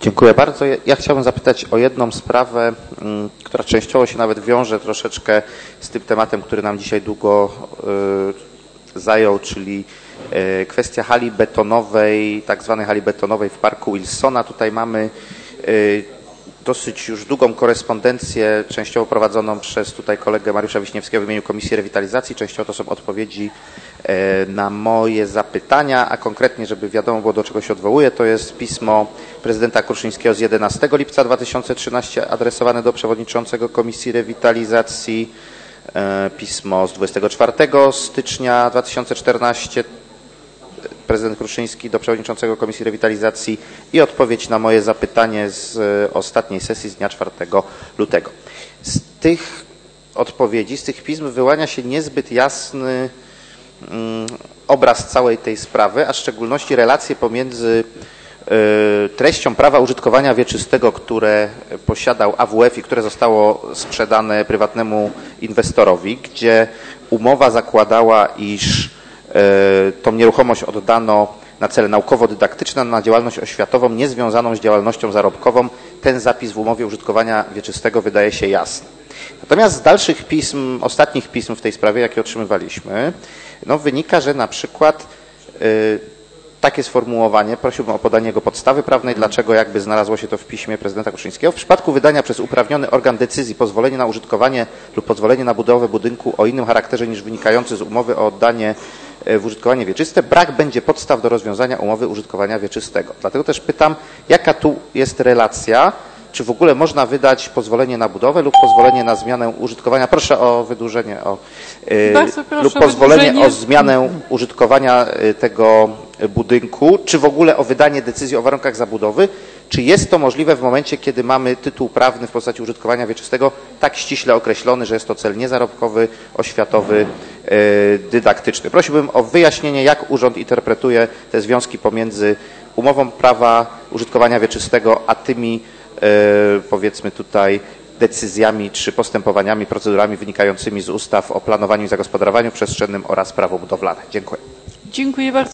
Dziękuję bardzo. Ja chciałbym zapytać o jedną sprawę, która częściowo się nawet wiąże troszeczkę z tym tematem, który nam dzisiaj długo zajął, czyli kwestia hali betonowej, tak zwanej hali betonowej w Parku Wilsona. Tutaj mamy dosyć już długą korespondencję, częściowo prowadzoną przez tutaj kolegę Mariusza Wiśniewskiego w imieniu Komisji Rewitalizacji. Częściowo to są odpowiedzi na moje zapytania, a konkretnie, żeby wiadomo było, do czego się odwołuję, to jest pismo prezydenta Kruszyńskiego z 11 lipca 2013 adresowane do przewodniczącego Komisji Rewitalizacji, pismo z 24 stycznia 2014 prezydent Kruszyński do przewodniczącego Komisji Rewitalizacji i odpowiedź na moje zapytanie z ostatniej sesji z dnia 4 lutego. Z tych odpowiedzi, z tych pism wyłania się niezbyt jasny obraz całej tej sprawy, a w szczególności relacje pomiędzy treścią prawa użytkowania wieczystego, które posiadał AWF i które zostało sprzedane prywatnemu inwestorowi, gdzie umowa zakładała, iż tą nieruchomość oddano na cele naukowo-dydaktyczne, na działalność oświatową niezwiązaną z działalnością zarobkową. Ten zapis w umowie użytkowania wieczystego wydaje się jasny. Natomiast z dalszych pism, ostatnich pism w tej sprawie, jakie otrzymywaliśmy, wynika, że na przykład takie sformułowanie, prosiłbym o podanie jego podstawy prawnej, dlaczego jakby znalazło się to w piśmie prezydenta Kruszyńskiego. W przypadku wydania przez uprawniony organ decyzji pozwolenia na użytkowanie lub pozwolenie na budowę budynku o innym charakterze niż wynikający z umowy o oddanie w użytkowanie wieczyste, brak będzie podstaw do rozwiązania umowy użytkowania wieczystego. Dlatego też pytam, jaka tu jest relacja, czy w ogóle można wydać pozwolenie na budowę lub pozwolenie na zmianę użytkowania, proszę o wydłużenie, lub pozwolenie o zmianę użytkowania tego budynku, czy w ogóle o wydanie decyzji o warunkach zabudowy, czy jest to możliwe w momencie, kiedy mamy tytuł prawny w postaci użytkowania wieczystego tak ściśle określony, że jest to cel niezarobkowy, oświatowy, dydaktyczny. Prosiłbym o wyjaśnienie, jak urząd interpretuje te związki pomiędzy umową prawa użytkowania wieczystego, a tymi powiedzmy tutaj decyzjami czy postępowaniami, procedurami wynikającymi z ustaw o planowaniu i zagospodarowaniu przestrzennym oraz prawo budowlane. Dziękuję. Dziękuję bardzo.